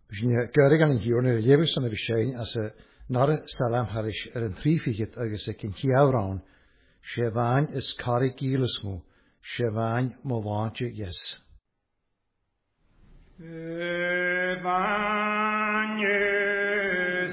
Bhín gyrrig an hiúr na lévis an a bhí as a nar salam haris an prífiget agus a cin chiavrán, sé bhain is carig gílas mú, sé bhain mo bhainte yes. Bhain is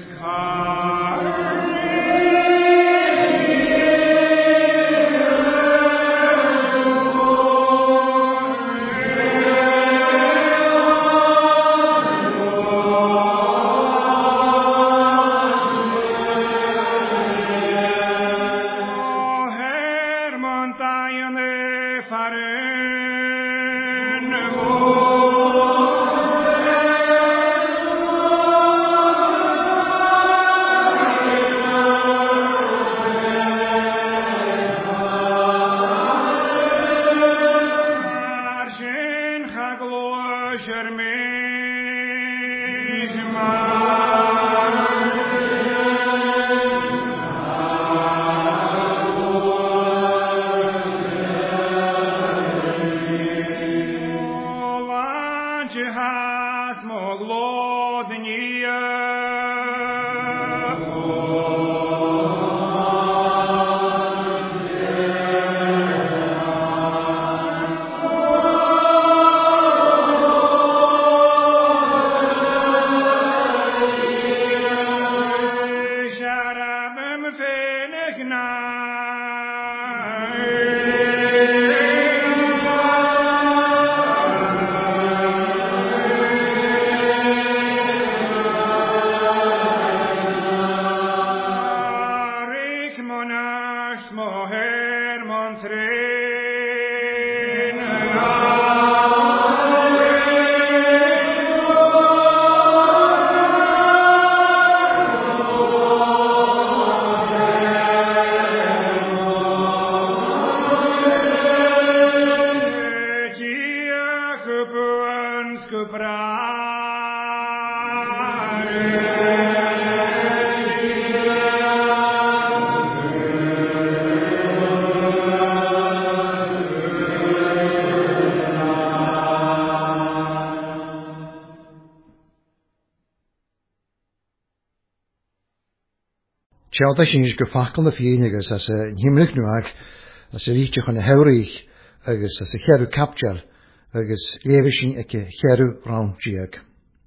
Tjálta sin is go fachal na féin agus as a himlich nuag, as a ríte chun a heurich agus as a cheru capteal agus lévisin ag a cheru roundjiag.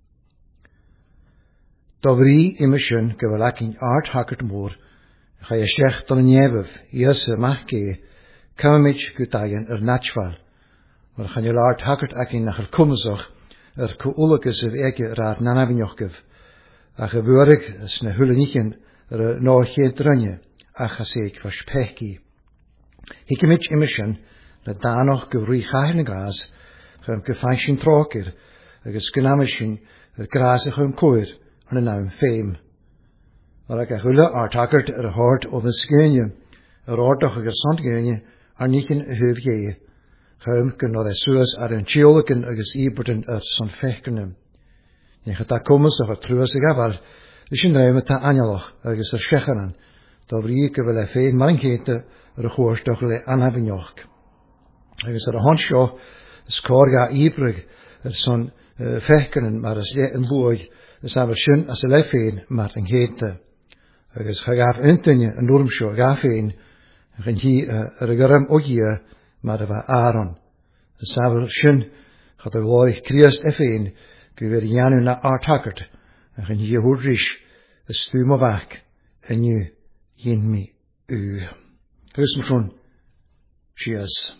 Dobrí imisin go bhfuil acin art hakart mór, cha a seach don nebh ias a machgé, camimid go dagan natfal, mar chanil art hakart acin nach cumasach coolagus of ege raad nanavinochgev, a gebeurig is na hulenichen no geen drunje, a gaseek was pechki. Hikemich imission, na danoch gevri gahen gras, gem gefashin troker, agus gnamishin, grasig hun koer, hun naam fame. Maar ik hulle artakert hort of een skeunje, roortoch gezond geunje, nichen huvje. Gem kunnen suas een tjolken agus iberten son fechkenem. Je gaat daar komen zo vertrouwensig afval. Dus je neemt het aanjaloch, agus schechanan, dat rieke wel veel mankete, gehoorstoch le aanhavenjoch. Agus handschoh, skorga ibrig, son fechkenen, maar is een boy, is aber schön als lefeen, maar een hete. Agus gaf untenje, een normschoh, gafeen, en hier regeram ogie, maar was Aaron. Is aber schön, gaat glory Christ efeen, gewer janu na artakert. En hier hoorish, de stuur waak, en nu jen me u. Christmason, cheers.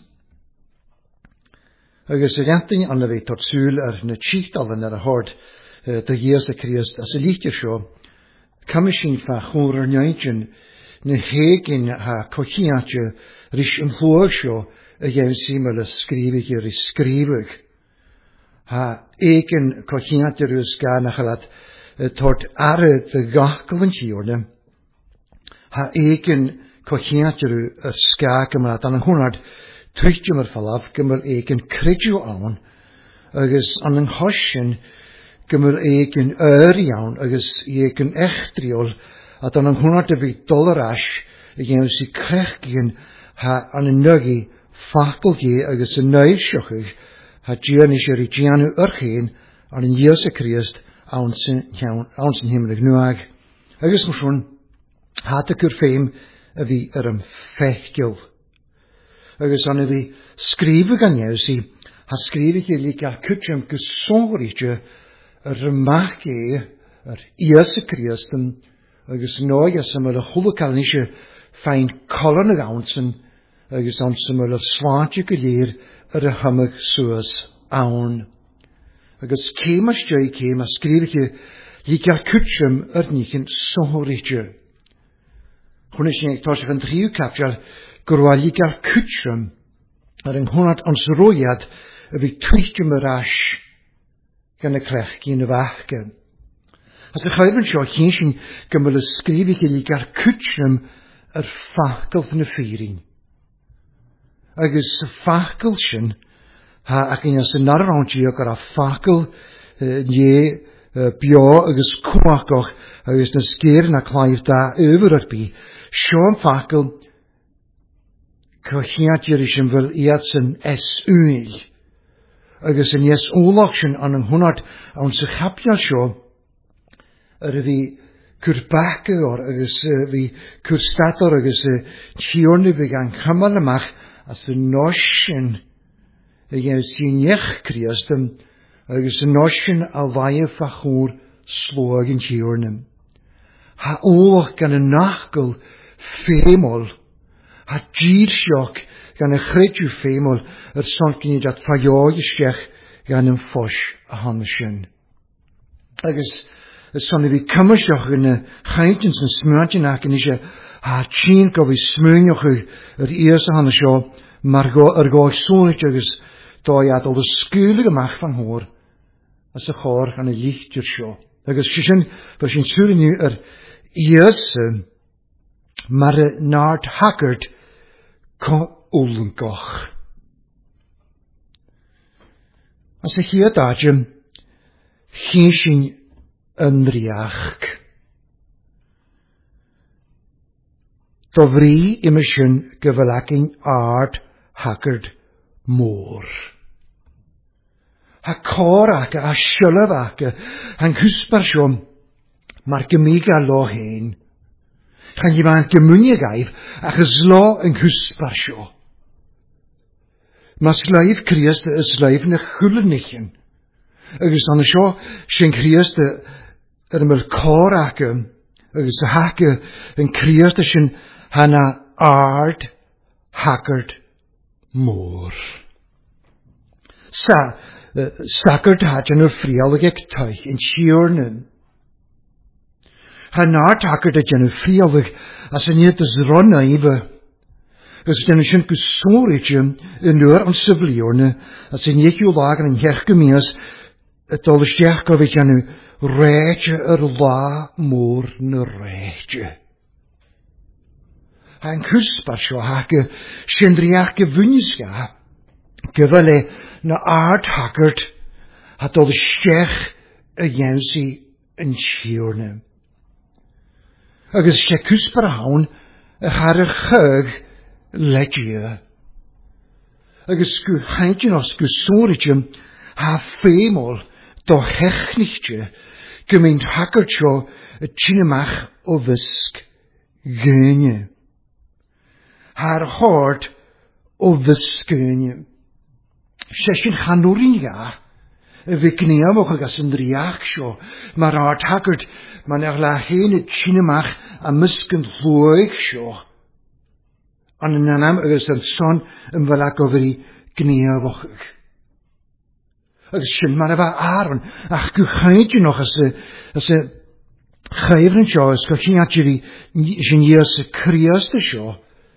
Agus de renting aan de weg tot zuul ne chichtal en hoort de Jezus Christus als een lichtje show. Kamishin van horer nijntjen, ne heken ha kochiatje, rish een voorshow, een simele schrijvige schrijvig. Ha eken kochiatje rus ga nagelat. Tort arre de gachkelentjorde. Ha eken kochiatjeru skaken maar aan een honderd tuchtje maar vanaf gemel eken kritjo aan. Agus aan een hosjen gemel eken aan. Agus eken echtriol at aan een honderd te be dollarash. Ik si krechgien ha aan een nuggie fakelgie agus een neusjochig. Ha gianische rigianu urgeen aan een Jezus Christ. aansen himelig nuag. Agus moeson, had ik féim a wie fechgil. Agus an a wie skrive gan jou ha skrive je lika kutjem gesonrietje machge Iesu Christum, agus noia samar a chulakanische fein colin aansen, agus an samar a slaantje geleer a hummig soas aun. Agus kéma stjoi kéma skrive je lika kutjem nichen sonrietje. Chonisch ik toos van 3 kapjar gorwa lika kutjem een 100 ons roiad wie twichtje merash gan a krech gien wachke. As de chuiben seo chésin gymryd y sgrifig i ligar cwtnym fachgol yn y ffeirin. Agus fachgol sy'n ha ac yn ys yn arrawnti ag ar a fachgol nie bio agus cwmacoch agus na sgeir na claif da over ar bi. Sio fachgol cochiad yr isyn fel iad sy'n eswyl. Agus yn yes olach sy'n an yng hwnnad awn sy'n chapia sio vi kurbake or agus vi kurstator agus chiorne vi gan kamalmach as noshin igen sinech kriastem agus noshin alvaye fachur slogen chiornem ha oog gan nachgel femol ha jirsjok gan chretu femol sonkin dat fajoge schech gan fosh a hanshin agus son vi cymysioch yn y chaintins yn smyrdion ac yn eisiau ha tîn go vi smyrnioch iers a hanna sio mar goch sonich agus doiad o sgúlig amach van hor as y chor gan y lichtjur sio. Agus sy'n sŵr ni iers mar nard haggard co ullengoch. As y hier dadjem chinsyn yn riach. Dofri imisyn gyfalacyn ard haggard môr. Ha cor ac a siolaf ac a'n cwsbar siom mar gymig a lo hen. Chan i fan gymwni gaif ac yslo yn cwsbar sio. Mas laif Christ is laif na chwlynnichen. Agus an sio sy'n Christ myl cor ac agus y hac yn Christ sy'n hana ard haggard môr. Sagard hadjan o'r frialig ag taich yn siornyn. Han ard haggard hadjan o'r frialig as yn ydd ys ronna ife. Ys ydyn sy'n gwsorig yn o'r an syfliorne as yn ydd yw lag yn hech gymias y dol ysdiach gofyd jan yw reitje la môr na reitje. Han kusbar sjo hake syndriach gewunniska gewelle na ard haggard hat dol ysdiach y jensi yn siorne. Agus sy kusbar hawn y har y chyg ledje. Agus gw haintjen os gwsoritje ha femol do hechnichtje gemeen haggard sjo y tjinemach o visk gönje. Haar hoort o visk gönje. Session chanuriga vi kneamog gas yn driach sjo maar ard haggard man la heen y tjinemach a misken hlooig sjo. An yn anam agus yn son yn falak o veri kneamog. Agus sy'n man efo aron, ach gwchaid yw noch as y chayfryn sio, as gwchaid yw sy'n ies y Christ sio.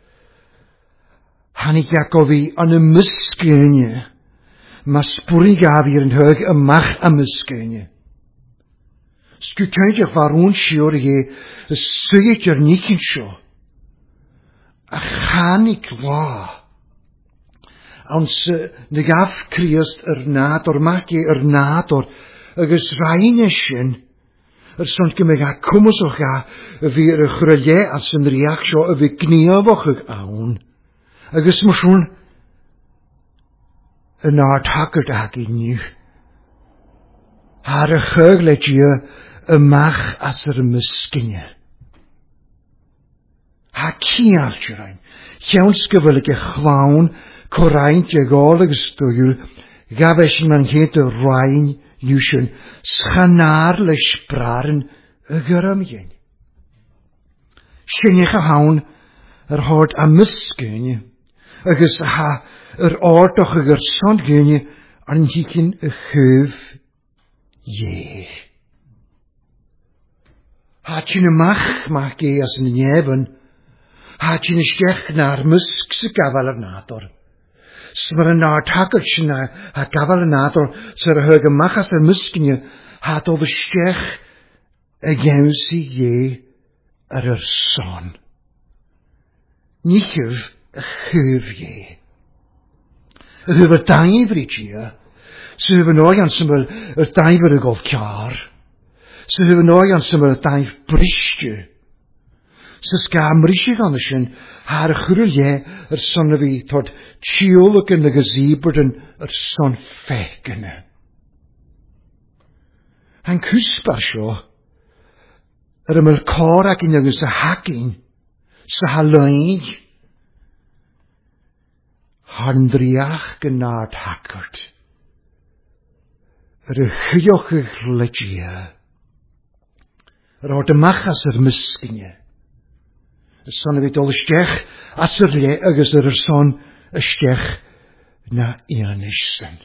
Hannig ac o fi an y mysgynnu, mas bwri gafir yn hyg y mach a mysgynnu. Sgwchaid yw farwn siwr i y sygyd yr nicyn sio. A channig la. Ons negaf Christ nador, magi nador, agus rainishin, son gymig a cwmwsoch a fi chrylie as yn riach sio y fi gniafoch ag awn. Agus mwyswn yn ard haggard ag i ni. Haar y chyglet i y mach as yr mysginne. Ha cial ti rhain. Llawn sgyfylig e chwawn, coraint e golyg ystwyl, gafes yn man hyd y rhain yw'n schanar le spraren y gyrram yin. Sinnich a hawn yr hord a mysgyn, agos ha yr ordoch y gyrson gyn an hicyn y chyf ie. Ha ti'n y mach ge as yn nefyn, ha ti'n ysgech na'r mysg sy'n gafel ar nador. Smar yn na'r tagod sy'n ha gafel ar nador, sy'r hyg y mach as y mysg ni, ha doedd ysgech y gews i ie ar yr son. Nichif y chyf ie. Y hyf y daif ryd ie, sy'n hyf yn oed an syml y daif ar y gof ciar, sy'n hyf yn oed an syml y daif bristio. Sys gam rysig an ysyn, haar chwrl ie, yr son y fi, tord tiolwg yn y gazibord yn yr son ffeg yna. Han cwsbar sio, yr ymwyl cor ac un ygys y hagin, sy halain, han driach gynnad hagod. Yr y chydioch y gledia, yr oed y machas yr mysgynia. Y son y fi dol ysgech as yr le agos yr son ysgech na ian ysyn.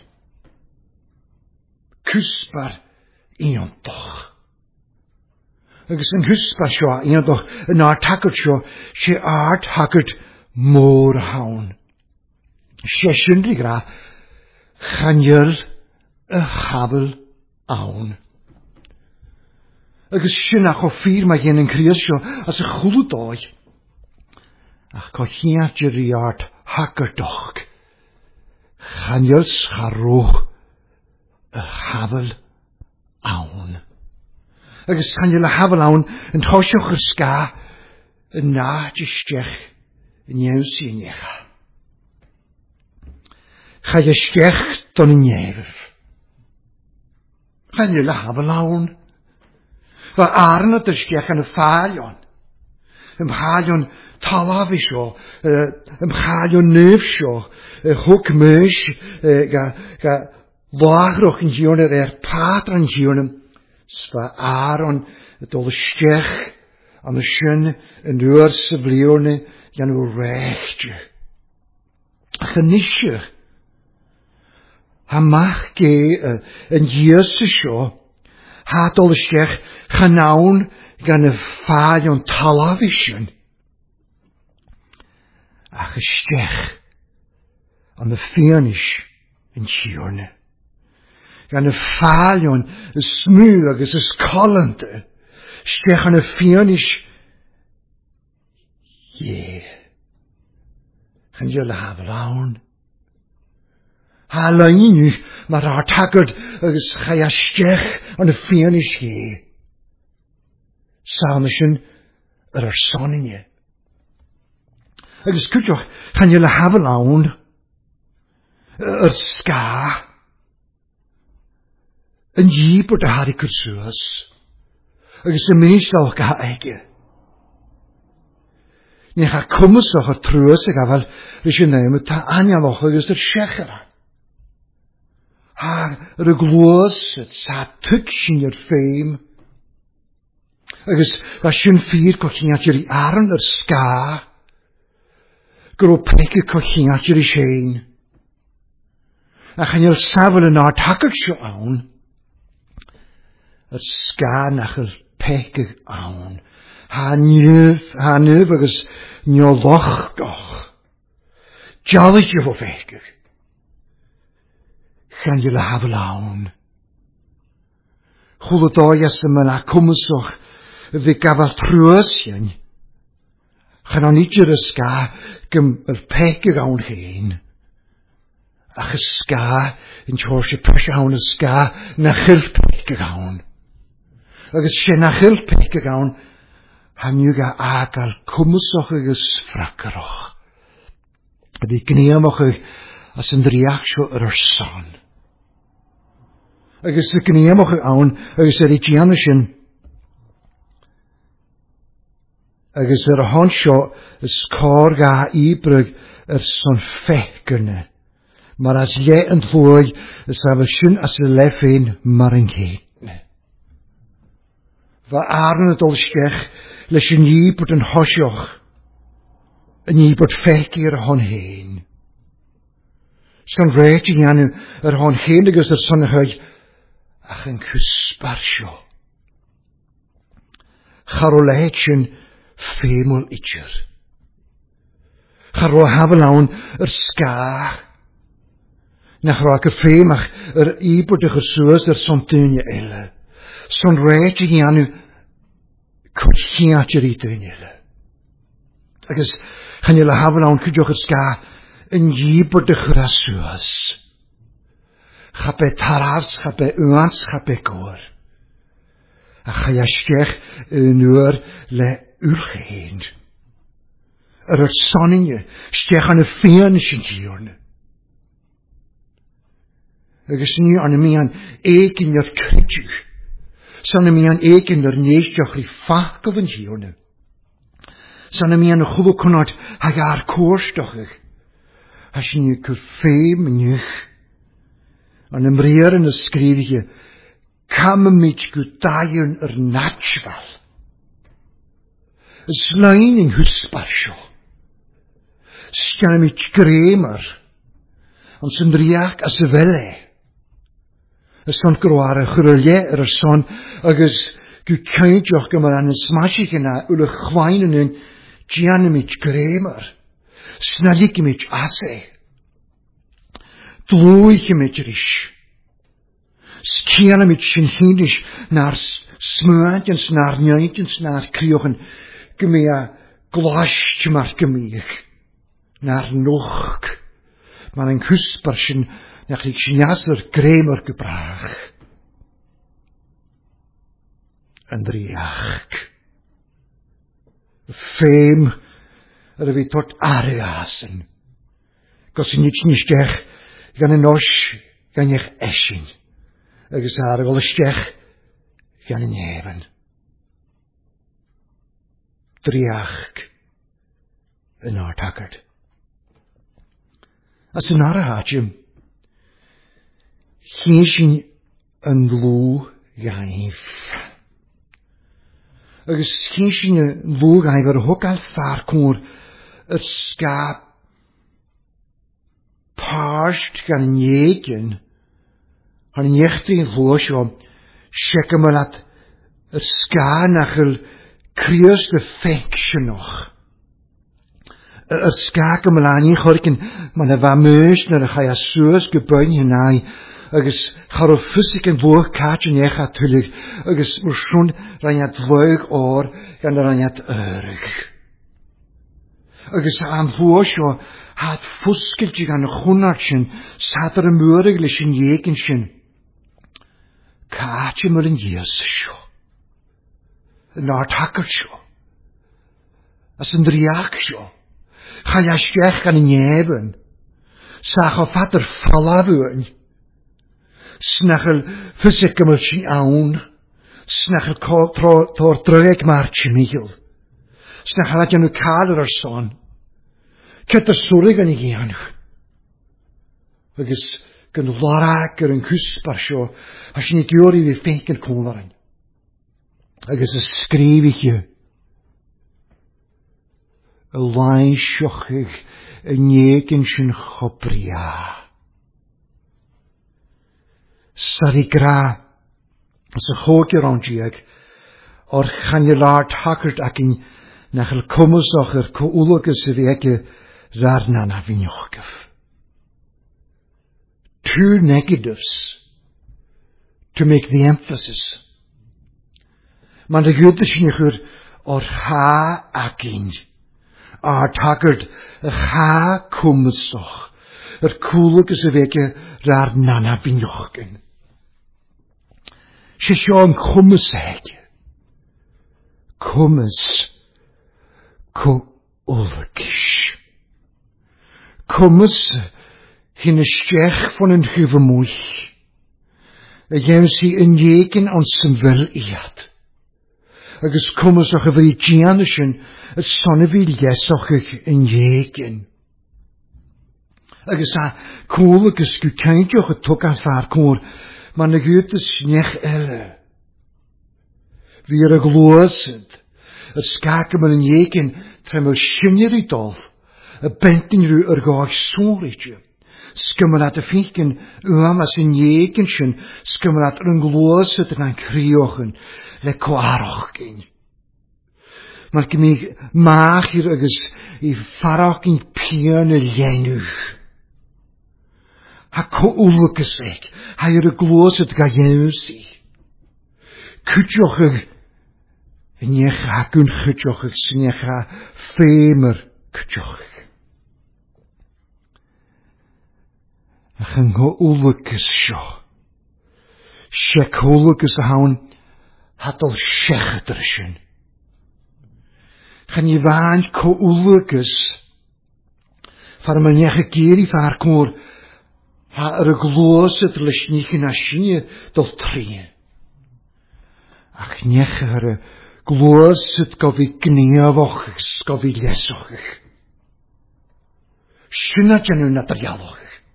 Cwsbar ian doch. Agos yn cwsbar sio ian doch yn ar tagod sio si ar tagod môr hawn. Si syndri gra chaniol y hafel awn. Agos sy'n ach o ffyr mae gen yn crias sio as y chwlw doi. Ach co hiat jyriart hagerdoch. Chaniol scharwch y hafel awn. Agos chaniol y hafel awn yn thosioch yr sga yn na jystech yn iawn sy'n echa. Chai ystech don yn nefyf. Chaniol y hafel awn. Fa arn o dystech yn y ffalion. Ymchalion talaf isio, ymchalion nef isio, hwg mys, ga lachrwch yn hiwn yr patr yn hiwn, sfa aron dol ysgech am y sy'n yn yw'r syfliwrne gan o'r rechtio. Ach yn nisio, ha mach ge yn dios isio, ha dol ysgech chanawn gan y ffalion talafisyn. Ach ysgech am y ffynish yn siwrne. Gan y ffalion y smw agos ys colante. Ysgech an y ffynish. Ie. Chan yw'r hafel awn. Ha lainu mae'r artagod agos chai ysgech an y ffynish ie. Salmysyn yr arsonin ie. Agos cwtioch, chan yw'r hafel awn, yr sga, yn bod y hari cwrsws, agos y ministal ga ege. Nech a cwmwsoch o'r trwys ag afel, rys yn neym, ta anialoch agos yr siechera. Ha, yr y glwys, sa tyg sy'n yr ffeim, agos a sy'n ffyr cochiat yr i arn yr sga, gyro pegi cochiat yr i sien. A chan yw'r safel yn ar tagod sio awn, yr sga nach yr pegi awn. Ha nyf agos nyoloch goch. Jalig yw o fegi. Chan yw'r hafel awn. Chwlodoi as yma na cwmwsoch, fe gafal trwys iawn. Chan o'n idio'r ysga gym yr peg ag awn hyn. Ach ysga yn tors y pwys awn ysga na chylp peg ag awn. Agos sy'n na chylp peg ag awn, han yw ga agal cwmwsoch ag ysfracaroch. Ydy gneamoch ag as yn driach sio yr son. agus y gnéamach awn, agus yr eidian ysyn. Agus yr hon sio, ys cor ga ibryg son fechgyrne. Mar as le yn ddwy, ys af ysyn as y lefyn mar yn geitne. Fa arn y dolsgech, leis yn ni bod yn hosioch, yn ni bod fechgyr hon hyn. Son rhaid i anw hon hyn agos son hwy, ach yn cwsbarsio. Charoleit sy'n ffeimol itcher. Charo hafalawn sga. Nach raak ffeimach ibod sŵs son dynja ele. Son rhaid i anw cwrchiatr i dynja ele. Agos chanel hafalawn cwdioch sga yn ibod sŵs. Chape tarafs, chape uans, chape gŵr. A chaiasgech yn le urgeheen. Sonninje, stech aan de feenischen hierne. Agus nu aan mij aan eken der kritju. Sanne mij aan eken der neestjoch die fakkelven hierne. Sanne mij aan de goede konat hagar koorstochig. Als je nu kufeem nuch. Aan een breerende schreefje, kamen met gutaien natchval. Slein in husparsjo. Staan met kremer. En zijn driak as welle. Son kroare grulje son, agus gukaintjoch gemar aan een smashike na ule gwijnen en tjane met kremer. Snalike met asse. Tloeike met risch. Skjane met shinhindisch naar smuantjens, naar njuintjens, naar kriochen. Gemea glasje maar gemeeg. Naar nog. Maar een kuspersjen, naar ik sjasser kremer gebracht. En driach. Feem, we tot areasen. Kos niets niet stech, gan een nos, gan je eschen. Ik zei wel stech, gan een hebben. Driach. Een aardakkerd. Als een aardakkerd. Geen een loe gaif. Agus geen een loe gaif er ook al vaarkoor. Het ska paarst gan een jeken. Han een jechting loosjo. Checken me dat het ska nachel krius de feksje nog. Skaken me aan gorken, maar er meus naar de ga soos gebuin hinaai. Agus charo fysik en woog kaatje necha tullig. Agus schon ranjat woog oor, gan ranjat eurig. Agus aan woosjo had fuskeltje gan gunartjen, staat er een muuriglisjen jekensjen. Kaatje maar een jesusjo. Een aardhakkertjo. As een driaksjo. Ga je schech gaan neven. Sag of vader fallavuin. Snachel fysikamelsje aun. Snachel tor druk maartje michel. Snachel had je nu kader son. Ketter sorg aan je aan. Agus kan laraker en kusparsjo. Als je niet jori wie feken kon waren. Agus een schreeuwtje. Een lijnsjochig, een jekensjen gopria. Sarigra, als een gootje rondje ik, or gaan je laat hakkerd akin, nachel kommersacher koolekes weke, raar na vinjochkef. Two negatives, to make the emphasis. Maar de goedesje or ha akin. Aardhakkerd, ga kommersoch, koolekes weke, raar na vinjochken. Sjön kommes hege. Kommes koolekes. Kommes hinne stech van een gevermoeg. Ygem si yn iegyn ond sy'n fel iad. Agus cwmys o'ch y fri gian ysyn y son y fi lesoch eich yn iegyn. Agus a cwl agus gw caintioch y tog ar far cwr, ma'n y gwyd y snech ele. Fi ar y glwysyd, y sgag yma'n yn iegyn trem o'r syniad i dol, y bentyn rhyw yr goch sŵr eich. Sgymrad y ffynken uam as yn iegyn sy'n sgymrad yr yn glwysyd yn criochen le cwaroch gyn. Ma'n gymig mach i'r agus i ffaroch gyn pian y lenwch. Ha co ulwgus eg, ha i'r glwysyd ga ienwsi. Cwtioch ag nech ha gwn cwtioch ag snech ha ffeimr cwtioch ag. Ach yn go ulwgus sio. Siec ulwgus a hawn hadol siechadr sy'n. Chan i fain co ulwgus far yma nech y gyr i far cwr ha ar y glwysyd lysnich yn asyni dol tri. Ach nech ar y glwysyd gofi gniafoch gofi lesoch. Syna janw na drialoch.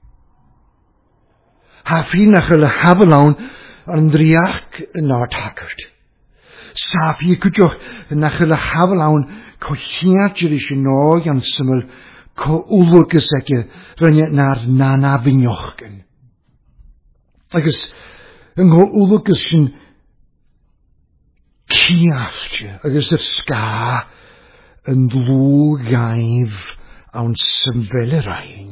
Ha ffynach yl hafalawn yn driach yn art hagard. Safi cwtioch nach yl hafalawn co hiadr eich yn oed an syml co ulwgus ag rynnu na'r nana finioch gyn. Agus yng ngho ulwgus sy'n cialtio agus yr sga yn lw gaif awn symfel yr ein.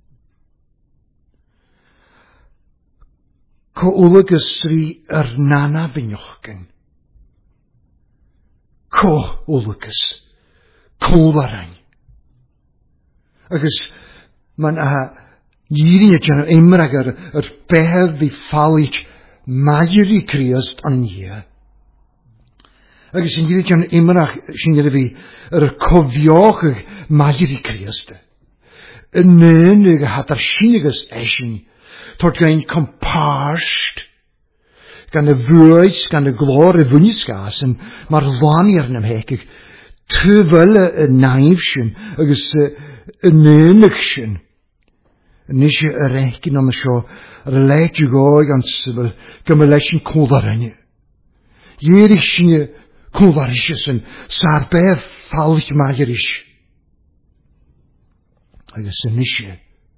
Co ulwgus ri yr nana finioch gyn. Co ulwgus. Cwl ar ein. Agus ma'n giri y jan imrag yr behef fi ffalich mair i criast an ia. Agus yn giri jan imrag sy'n giri fi yr cofioch mair i criast. Yn nyn ag hadar synigas eisiau Tord gain comparst, gan y fwys, gan y glor y fwnisgas, yn mae'r lani ar nam hecig, tyfel y naif sy'n, agos y nynig sy'n. Nis y recyn am ysio, ar y leid yw goi gan sybl, gymryd sy'n cwldar yn. Ierig sy'n cwldar eisiau sy'n, sa'r beth ffalch mair eisiau. Agos y nisio.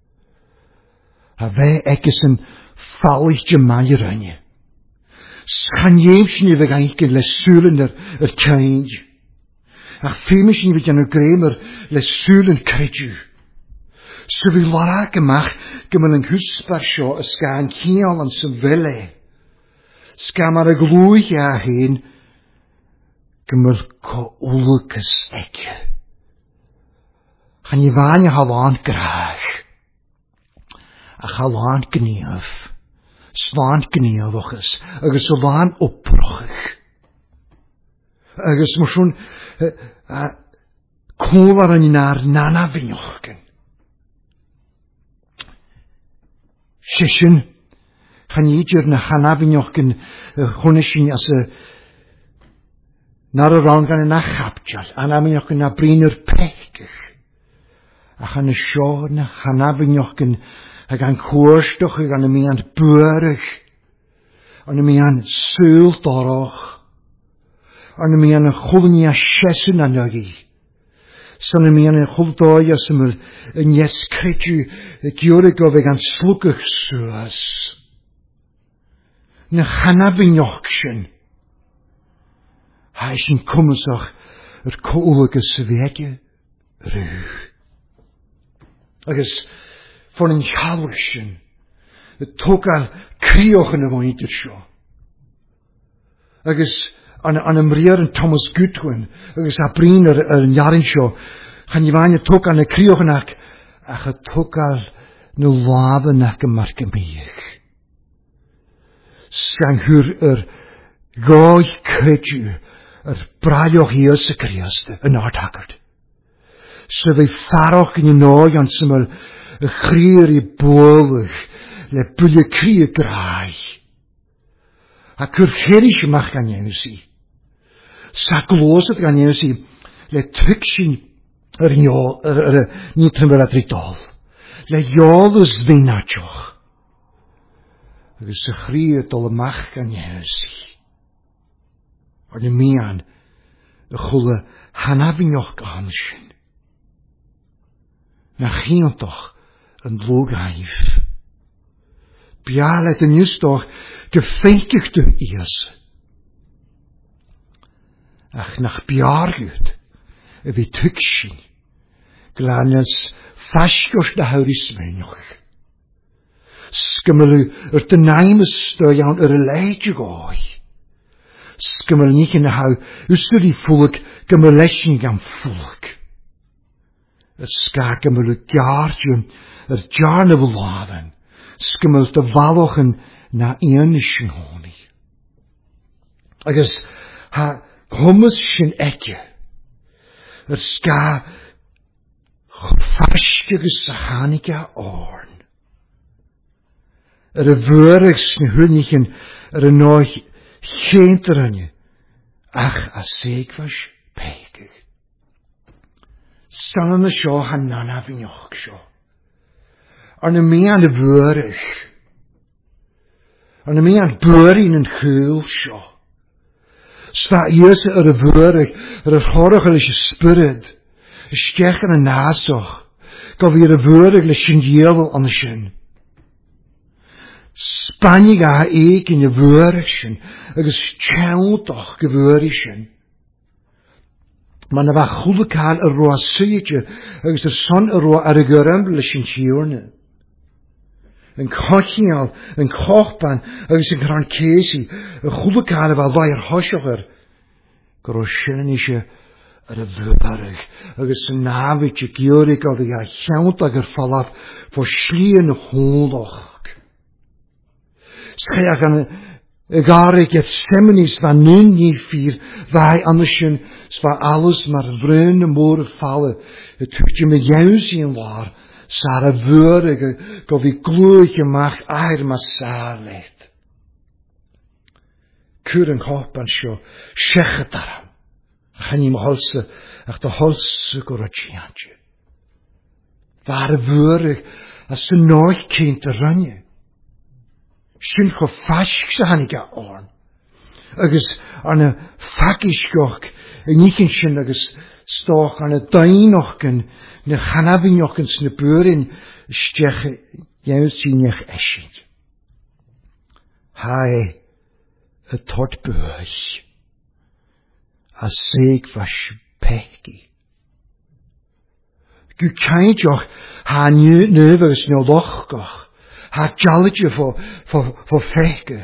A fe eges yn ffalch jymair yna. Schaniem sy'n ei fe gael le sŵl yn yr cainj. Ach ffeim sy'n ei fe gan y gremer le sŵl yn credw. So fi lorag ymach gymryd yn hwsbar sio y sgan ciol yn syfele. Sgam ar y glwyd a hyn gymryd co ulwgus eg. Chan i fan i halon graach. A chalwan gniaf, swan gniafochus, agus o fan oprochig. Agus mwyswn cwl ar yn ar nana finiochgen. Sysyn, chan i dyr na hana finiochgen hwnnysyn as y nar o rawn gan yna chabdial, ana finiochgen na brin yr pechgych. A chan y sio na hana finiochgen ag an cwrstoch ag an y mi an bwyrach, an y mi an sŵl doroch, an y mi an y chwlni a siesyn an ygi, san y mi an y chwldoi as ymwyl yn iescredju y giorig o ag an slwgach sŵas. Na chana finioch sy'n, ha sy'n cwmysach yr cwlwg y syfiege rhyw. Agus, Voor een chalwysyn, y togal crioch yn y fwynt yr sio. Agus an ymriar yn Thomas Goodwin, agus a brin yr njarin sio, chan i fain y togal y crioch yn ac y togal na laf yn ac y marc ymych. Sgan hwyr goich credw, braioch i ys y criast yn art hagard. So fe ffaroch yn y noi an syml y chrir i bwylwch le bwylio cri y graich. a cwrcherish mach gan iewnsi. Sa glosad gan iewnsi le twygsyn nitrin fel adridol. Le iol ys ddeinadioch. Agus y chri dol y mach gan iewnsi. Ar na mian y chwle hanafinoch gansyn. Na chiantoch yn dlwgaif. Bial et yn ysdoch gefeikig dy ias. Ach nach biargud y fi tygsyn glanes fasgos na hawris menioch. Sgymelu yr dynaim ystod iawn yr eleid y goi. Sgymel nich yn haw ystod i ffwlwg gymylesyn gan ffwlwg. Ysga gymelu gardiwn yr jarn y flafen. Sgymel dy faloch yn na un ysyn honi. Agus ha hummus sy'n ege. Ysga chwfasgig ys a haniga orn. Y fyrag sy'n hwnnich yn y noich cheenter aan je. Ach, as zeek was pekig. Stan aan de show han nana vinjoch show. Ar na mee aan de weurig. Ar na mee aan beurig in een geul show. Sta eerst er weurig, er horrigelische spirit. Stech aan een nasoch. Gaf weer een weurig le shinjeel aan de shin. Spanje ga ik in je weurisjen, agus tjauwtoch geweurisjen. Maar na wa goede kaal een roa suitje, agus de son een roa arregerumblisjen tjurne. Een kochial, een kochpan, agus een krankesi, een goede kaal wel waar hosjoger. Grosjenische weurig, agus een navitje geurig al die tjauwtocher valaf voor schlien hondoch. Schreach aan garig het seminis van nun niet vier, wij andersjen, zwaar alles maar vreemde moren vallen, het hoeft met jou zien waar, zare wurige, gov ik gloeitje mag eier maar saar leed. Kuren hoppen sjo, schechet daarom. Gaan je me holse, ach de holse gorotjiantje. Ware wurig, als ze nooit kind te runje. Syn gefasg sa haniga orn. Agus an a fagischgoch, nichen syn agus stoch an a dainochgen, na chanafinochgens na burin, stech jausiniach eschid. Hai, a tot buich. A seg was peki. Gu kaintjoch, ha neuveris no lochgoch. Ha jalletje voor vechtig.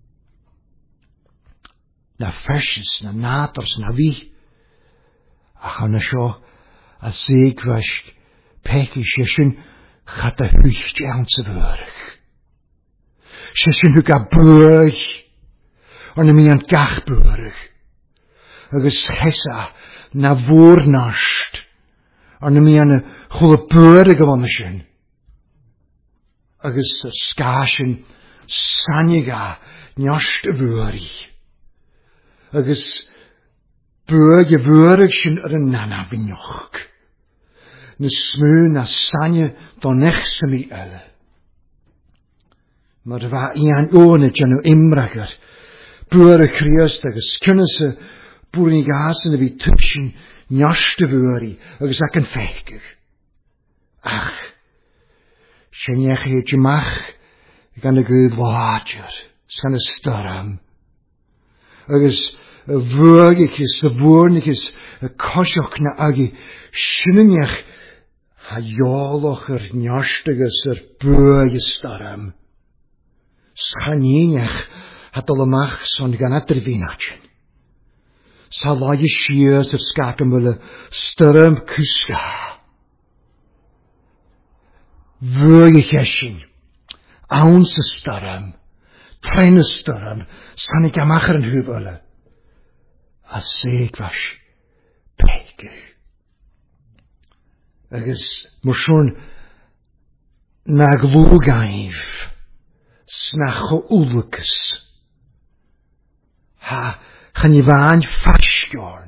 Na versjes, na naters, na wie. Ach, na sjo, a zeegwasch, pekig, sjesjen, gaat de huchtje aan ze wurg. Sjesjen huga burg, en mi aan gachburg. Agus gessa, na woornast, en mi aan een goede burg gewonnensjen. Agus skashin saniga njost wuri. Agus burge wurigshin nana vinjoch. Ne smu na sanje dan nechsemi elle. Maar wa ian one janu imrager. Burge kriest agus kunnese burnigasen vi tukshin njost wuri. Agus aken fekig. Ach. Sjeniech het je mag, gan de goed water, gan de storm. Agus wurgikis, de woornikis, kosjoch na agi, sjeniech ha jolocher njastiges buige storm. Sjeniech had alle mag son gan at vinatjen. Salaje schiers er skakemulle storm kuska. Wurgekeshin, ounce storm, treine storm, san ik amacher en huvele. As zeeg was, pekig. Agus, motion, na glugaiv, snacho ulukes. Chan I fan fasgiorn.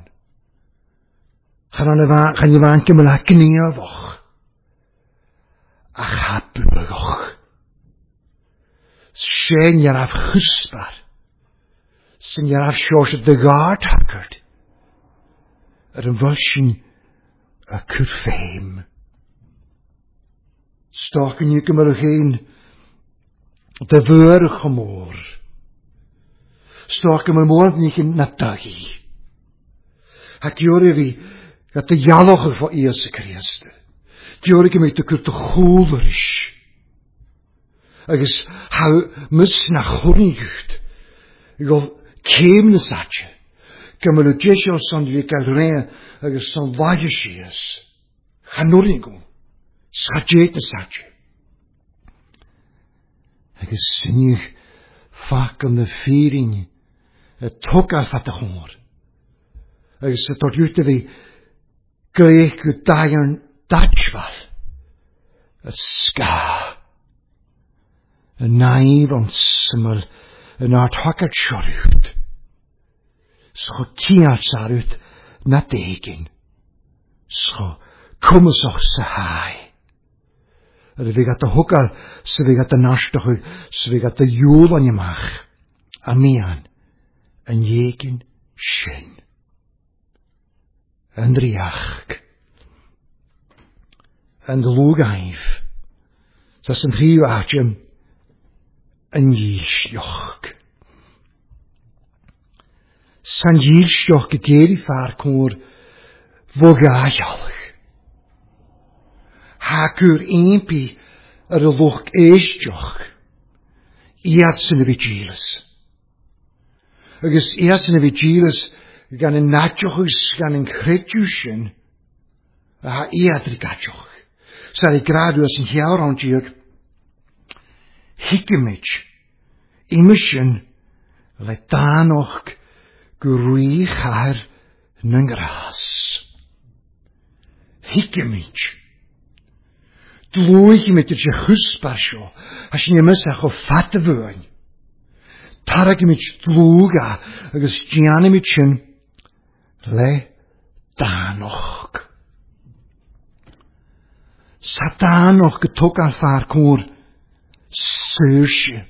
Chan I fan gymryd a gniafoch. Ach ha blwgoch. Sien jaraf chysbar. Sien jaraf sios y dygard hagard. Yn fylsyn y cwrfeim. Stoch yn yw gymryd hyn. De fyr chymor. Stoch gymryd môr ni chyn nadygi. Ac yw'r fi gat y ialoch yr fo Ies y Christ. Yw'r gymryd y gwrdd y chwlwrish. Agus hau mis na chwrnigycht. Ygol cem na satje. Gymryd y jesio son fi gael rhaid agus son fagesias. Chanwrnigw. Schajet na satje. Agus synig fach yn y ffyrin y tog ar fat y chwr. Agus y dod yw't fi gweich gwdairn datfal. Y sga. Y naif o'n syml yn art hogad siorwyd. Scho tiad sarwyd na degin. Scho cwmysoch sy hai. Yr fi gat y hwgal sy fi gat y nasdach sy fi gat y iwl o'n ymach. A mian yn iegin syn. Yn driach. Yn lwgaif. Sas yn rhyw adjym. Yn yilsioch. San yilsioch gyda'r I ffa'r cwr fwgaiolch. Hagwr einpi yr y lwch eisdioch. Iad sy'n y vigilus. Agus iad sy'n y vigilus gan y nadioch ys gan yn crediwsyn. A ha iad yr gadioch. Sa'r I gradw as yn hiawr o'n diog. Higymig. Imisyn le danoch gwrwy chair nyng ras. Higymig. Dlwyg I mit yr chwsbar sio, a sy'n ymysach o ffat y fwy'n. Tarag I mit dlwyg agos gian I mit sy'n le danoch. Sa danoch gytog al ffa'r cwr syrsio.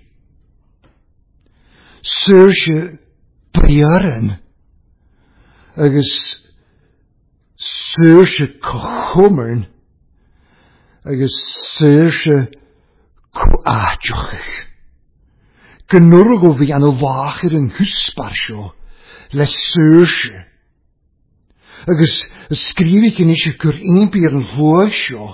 Syrsio briaren agos syrsio cochwmern agus syrsio cwadioch. Gynwrg o fi an y wachir yn hwsbar sio le syrsio. Agus ysgrifig yn eisiau gyr un byr yn hlwag sio.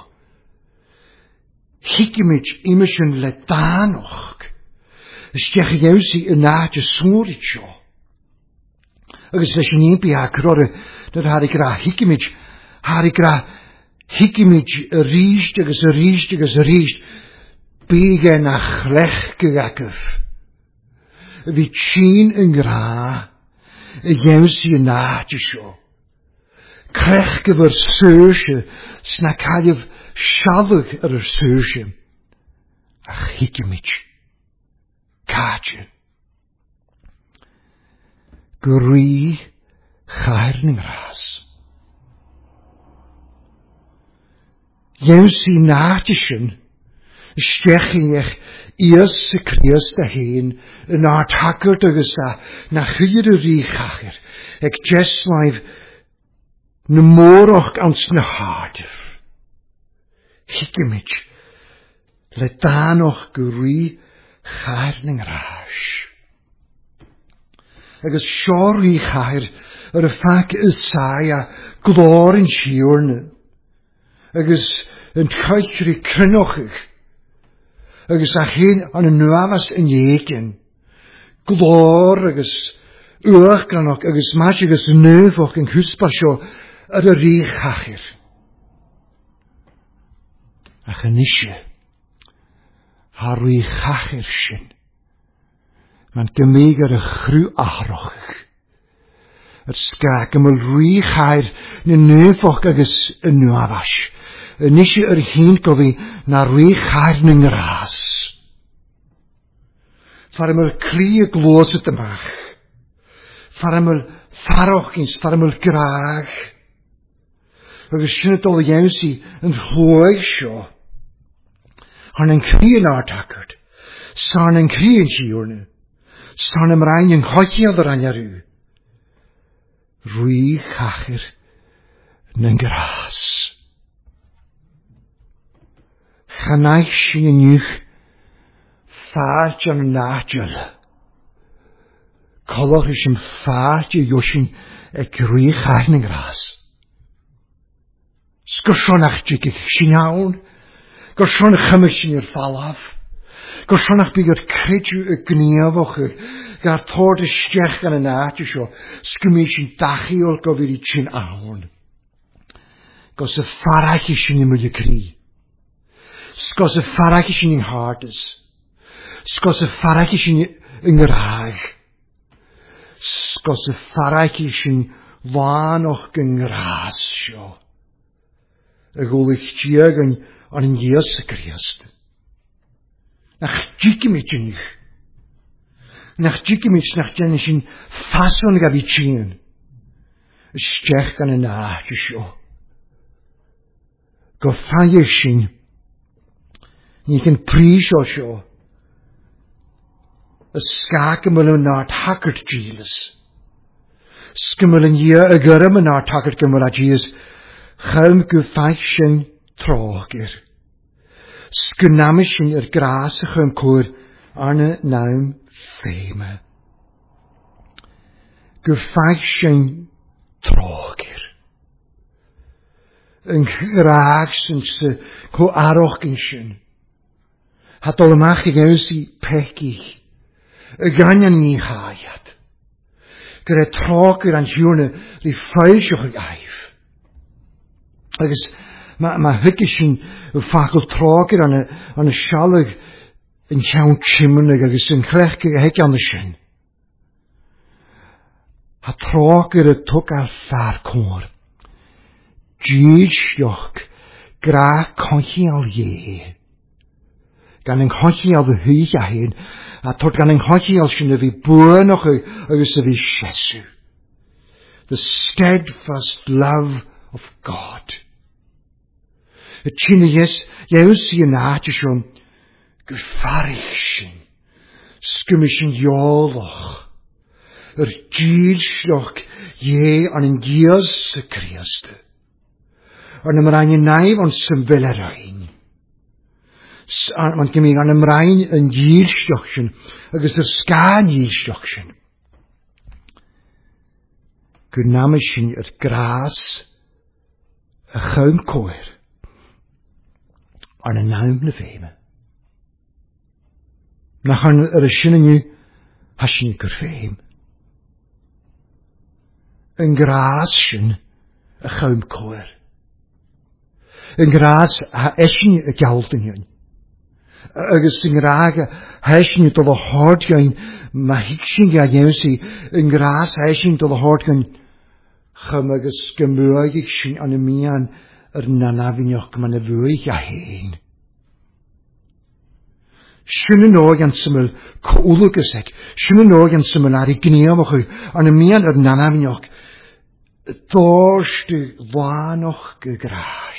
Higymig imisyn le danoch. Ysdiach I ewsi yn nad y swrid sio. Agus leis yn un byr agror dod har I gra higymig. Har I gra higymig y rhysd agus y rhysd agus y rhysd. Bygen a chlech gygagyf. Fi tîn yn gra y ewsi yn nad y sio. Crech gyfer syrsio, sna cael siafog ar y syrsio. Ach higymig. Cadw. Gwrwy chair nyng ras. Iews I nadysyn, ysdechyn eich Ies y Christ a hyn, yn artagwrt agos a na chyr y rhych ag jeslaif na môroch ans na hardyr. Higymig, le danoch gwrwy chair nyng ras. Agus siorwy chair ar y ffac ysai a glor yn siwrn. Agus yn caetri crynochig. Agus a hyn an y nuafas yn iegyn. Glor agus uach ganoch agus mach agus nefoch yn hwsbar sio ar y rhych achir. Ach yn eisiau, har rhych achir sy'n. Ma'n gymig ar y chrw ahroch. Yr sgag ymwyl rhych air na nefoch agus y nuafas. Yn eisiau yr hyn gofi na rhych air nyng ras. Far ymwyl cli y glwys y dymach. faramul farochins, faramul graag. Agus sinna dul jaunsi yn hlwag sio. Han yn cryn artakard. Sarn yn cryn siwrna. Sarn ymrain yn chochiodd yr anarw. Rwy chachir na'n gras. Chanaich sy'n yn uwch ffaart yn nadjol. Colwch ysyn ffaart i ywysyn ag rwy chach na'n gras. Sgwrsionach dig eich sy'n iawn. Gwrsionach chymig sy'n i'r falaf. Gwrsionach byg o'r credw y gniafwch gair tord y stiech gan y nat ysio. Sgymig sy'n dachi o'r gofir i sy'n awn. Gos y ffarach i sy'n ymwyl y cri. Sgos y ffarach i sy'n yng nghardas. Sgos y ffarach i sy'n yng ngyrhag. Sgos y ffarach i sy'n fan o'ch gyngras sio. Y gwlich diag yn ys y Christ. Nach djikimich yn ich. Nach djikimich nach djen sy'n fason gaf i tîn. Ysdiech gan y nach ysio. Go ffaith sy'n ni can pris o sio. Ysgag ymwyl yn art hagard Jesus. Sgymwyl yn y gyrym yn art hagard gymwyl a Jesus. Chylm gyffaith sy'n trogir. Sgynamish sy'n yr gras y chym cwr arna nawn ffeime. Gyffaith sy'n trogir. Yn graag sy'n sy'n co aroch gyn sy'n. Hadol ymach i gawn sy'n pegich. Y ganyan ni chaiad. Gyda trogir an hiwrna ri ffeilsioch ag aif. Agus ma hwygys sy'n ffacol trogir an y sialag yn llawn chimwnig agus yn chrech gyda heg an y sy'n. Ha trogir y tog ar ffar cwr. Dîlsioch gra conchi al ie. Gan yn conchi al fy hych a hyn, a tord gan yn conchi al sy'n y fi bwyrnoch agus y fi Jesu. The steadfast love of God. Y tîn iewn sy'n naat ysio gyffarich sy'n. Sgymys sy'n ioloch. Yr dîlsioch ie an yn gios y Christ. Ar ymraen yn naif ond sy'n fel yr ein. Man gymig an ymraen yn dîlsioch sy'n. Agus yr sgan dîlsioch sy'n. Gwynamys sy'n yr gras y chym cwyr. Ar y nawn na feime. Nach an yr ysyn yn yw hasyn i gyrfeim. Yn gras sy'n y chym cwyr. Yn gras ha esyn y gawld yn yw. Agus yn graag ha esyn i dod o hord gain ma hicsyn gael yw si yn gras ha esyn dod o hord gain chym agus gymwag i'ch sy'n an y mian yr nanafynioch man y fwych a hyn. Sy'n yn oed gan syml cwlwg yseg. Sy'n yn oed gan syml ar ei gniamoch an y mian yr nanafynioch dorst y fanoch gygras.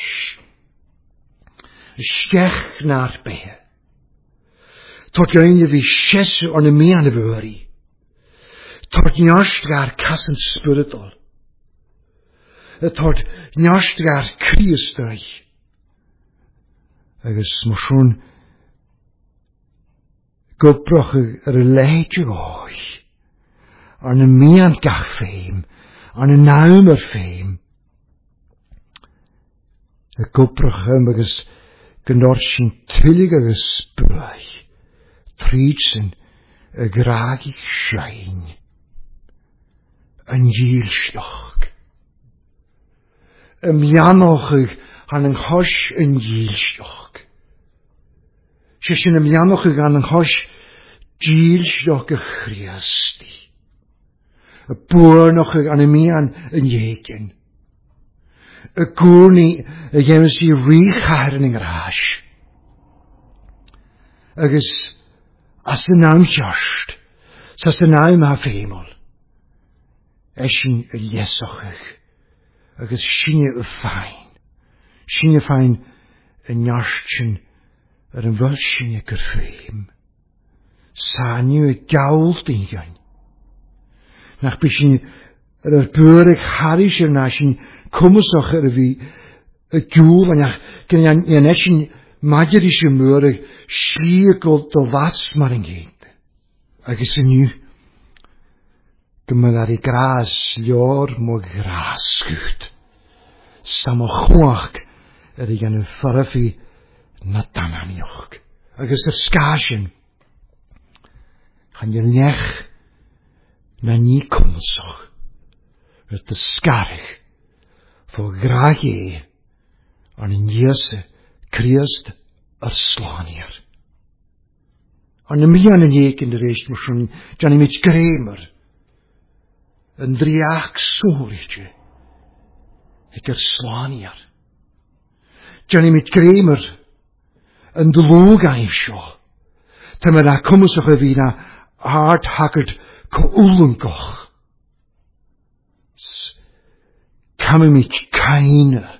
Stech na'r behe. Tord gain y fi Jesu an y mian y fwyri. Tord niast gair casyn spiritual. Tord niast gair Christau. Agus mwyswn gobroch yr leid y goi. An y mian gach ffeim. An y nawm yr ffeim. Y gobroch agus gynnor sy'n tylig agus bwys. Tryd sy'n y graag i'ch siain. Yn gilsioch. Y mianoch han yn hos yn gilsioch. Sy'n y mianoch han yn hos gilsioch y Christi. Y bwrnoch an y mian yn iegyn. Y gwrni y gewn sy'n rych ar yn yngrach. Agus as y naam just, sas y naam ha feimol. Eisiau y liesochach. Agus sinne y fain. Sinne fain y niarstyn yn fel sinne gyrffeim. Saniw y gawl dyngan. Nach bysyn yr bwrig haris yr na sy'n cwmwsoch yr fi y gŵl anach gan yn eisiau madr eisiau mwrig sliagol do fas mar yn gyd. Agus yn yw gymryd ar ei gras lior mo gras gwyt. Sam o chwach yr i gan y ffyrfi na dananioch. Agus yr sgasyn chan yw'r nech na ni cwmsoch. Het de scarig voor graag aan een Jezus Christ Slanier. Aan de mij aan een jeek in de reis moest Johnny met Kramer een drieaag soortje. Ik Slanier. Johnny met Kramer een de loga show. Terwijl daar komen ze weer hard hakkerd koelenkoch. Kam mich keine.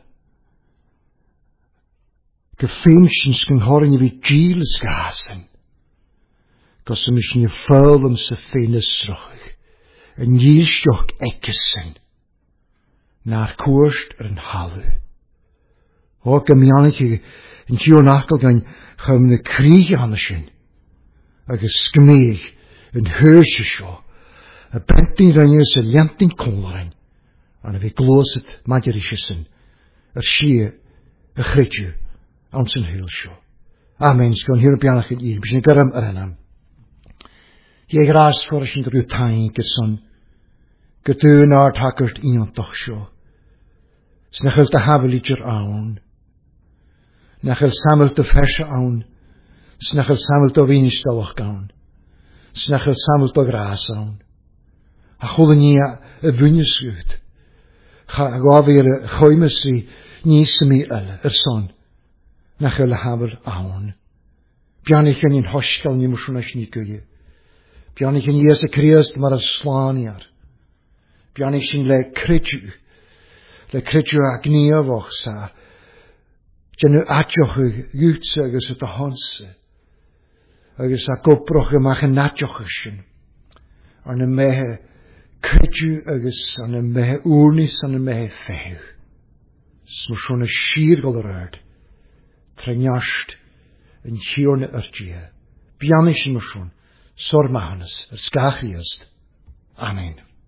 Gefeemschens kan horen je wie Giles gasen. Gosse mich nie vuilum se fenesrog. En jiesjoch ekkesen. Naar koerst een halle. Ook een miannetje in Tjornakel gaan de krieg aanschen. Agus skemeeg een heusje show. A bentin ranjes a lentin kollerin. An a vi gloset madjarisjesen. Schie a chritju. An zijn heelsjo. Amen. Skon hier op janach het hier. Bishin garam aranam. Je gras voor sin dru tain gerson. Getu naart hakkert iemand toch sjo. Snechel te habeliger aan. Snechel samel te verse aan. Snechel samel te winstallig gaan. Snechel samel te gras aan. A chole nie a wunjesgut. Ga weer goimesri niesemi son. Nachel haber aun. Pianichen in hoskal nie mushuna shnikuye. Pianichen Jezus Christ maar a slaniar. Pianichen le kritju. Le kritju agniavoch sa. Jenu atjoch jutse agus het hanse. Agus a koproch gemach natjochschen. An een mehe kritju agus an een mehe oornis an een mehe fehu. Smo schon een schiergel eruit. Trenjast een chiorne urtje. Pianisch mo schon. Sormahanes. Skachiest. Amen.